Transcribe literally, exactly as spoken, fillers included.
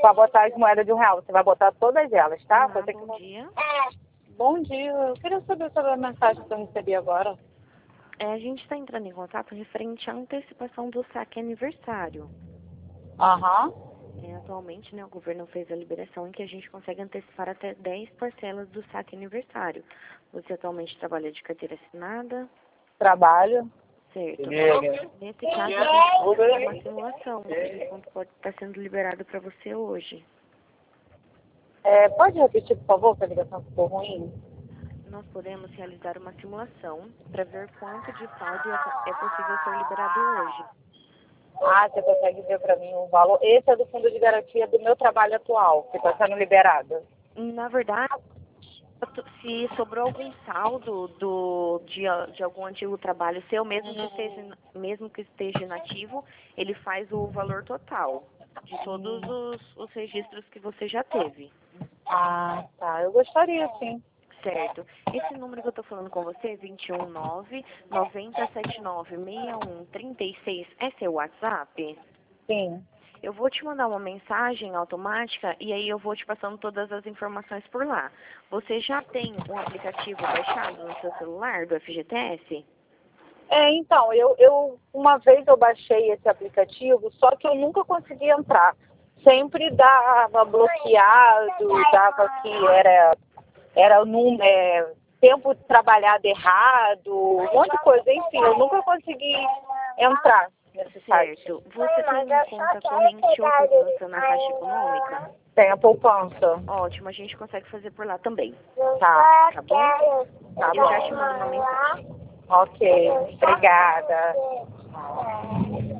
Para botar as moedas de um real. Você vai botar todas elas, tá? Olá, Você bom que... dia. Bom dia. Eu queria saber sobre a mensagem que eu recebi agora. É, a gente está entrando em contato referente à antecipação do saque aniversário. Aham. É, atualmente, né, o governo fez a liberação em que a gente consegue antecipar até dez parcelas do saque aniversário. Você atualmente trabalha de carteira assinada? Trabalho. Certo. Nesse caso, a gente pode fazer uma simulação de quanto pode estar sendo liberado para você hoje. É, pode repetir, por favor, que a ligação ficou ruim? Nós podemos realizar uma simulação para ver quanto de saldo é é possível ser liberado hoje. Ah, você consegue ver para mim o valor? Esse é do fundo de garantia do meu trabalho atual, que está sendo liberado. Na verdade, se sobrou algum saldo do, de, de algum antigo trabalho seu, mesmo que, esteja, mesmo que esteja inativo, ele faz o valor total de todos os, os registros que você já teve. Ah, tá. Eu gostaria, sim. Certo. Esse número que eu estou falando com você, vinte e um nove, noventa, setenta e nove, sessenta e um, trinta e seis, é seu WhatsApp? Sim. Eu vou te mandar uma mensagem automática e aí eu vou te passando todas as informações por lá. Você já tem um aplicativo baixado no seu celular do F G T S? É, então, eu, eu uma vez eu baixei esse aplicativo, só que eu nunca consegui entrar. Sempre dava bloqueado, dava que era, era o número, é, tempo trabalhado errado, um monte de coisa. Enfim, eu nunca consegui entrar nesse site. Certo. Você tem conta corrente ou poupança na Caixa Econômica? Tem a poupança. Ótimo, a gente consegue fazer por lá também. Tá. Tá bom? Tá Eu bom. já te mando uma mensagem. Ok, obrigada.